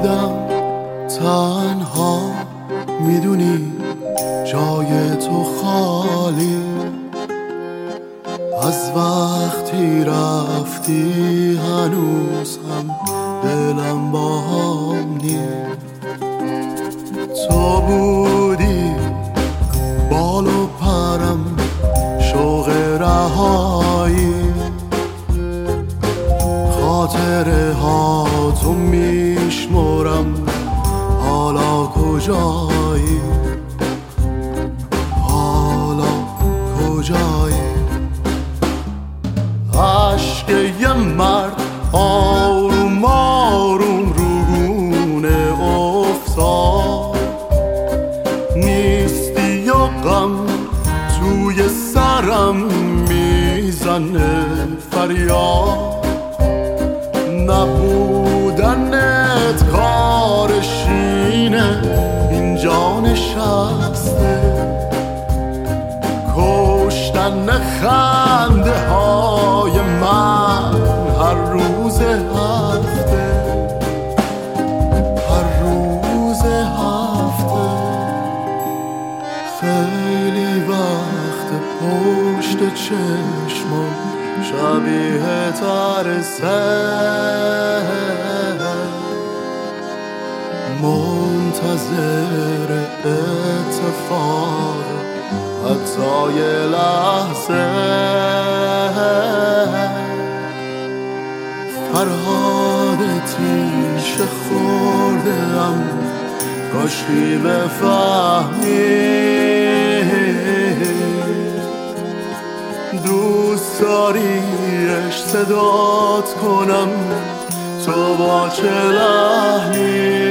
بودم تنها، میدونی جای تو خالی، از وقتی رفتی هنوز هم دلم با هم نیست. تو بودی بال و پرم، شوق رهایی، خاطره ها تو میشمرم، حالا کجایی، حالا کجایی. عشق یه مرد آروم آروم روگونه افتاد، نیستی و غم توی سرم میزنه فریاد. نبودنت کارشینه اینجا نشسته، کشتن خنده های من هر روز هفته، هر روز هفته. خیلی وقت پشت چشمم شبیه ترسه، منتظر اتفاق حتی یه لحظه. فرهاد تیشه خوردم، کاشکی بفهمی دوست داریش صدات کنم تو با چه لحنی.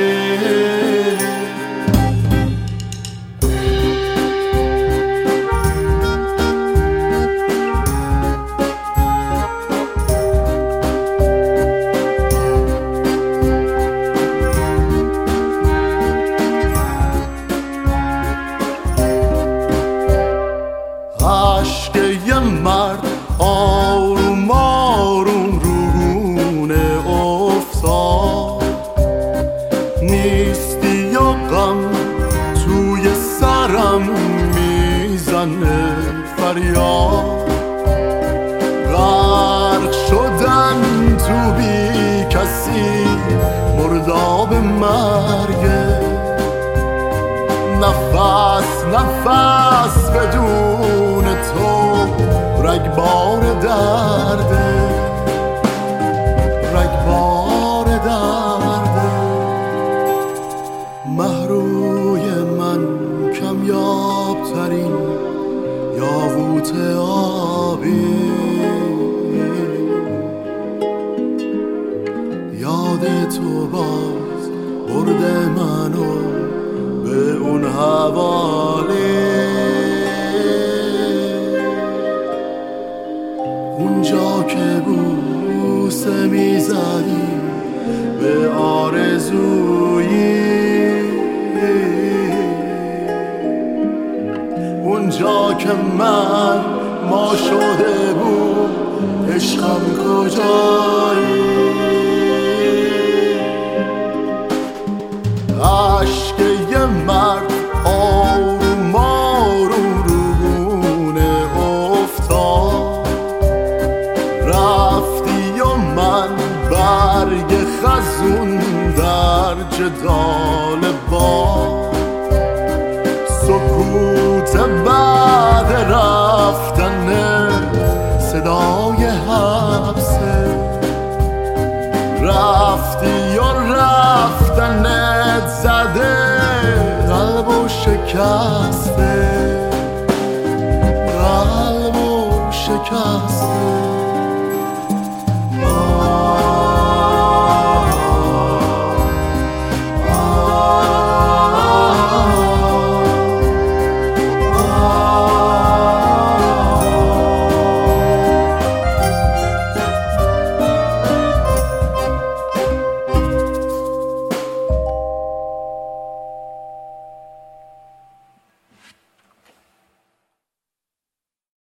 عشق یه مرد آروم آروم روگونه افتاد، نیستی و غم توی سرم میزنه فریاد. غرق شدن تو بی کسی مرداب مرگه، نفس نفس بدون تو رگبار درده، رگبار درده. مهروی من کمیاب ترین یاقوت آبی، یاد تو باز برده منو به اون حوالی، اونجا که بوسه میزدی به آرزویی، اونجا که من ما شده بود عشقم کجایی. عشق یه مرد آروم آروم روگونه افتاد، رفتی و من برگ خزون در جدال باد. سکوت بعد رفتن صدای حبسه، رفتی و رفتنت زده قلب و شکسته، قلب و شکسته.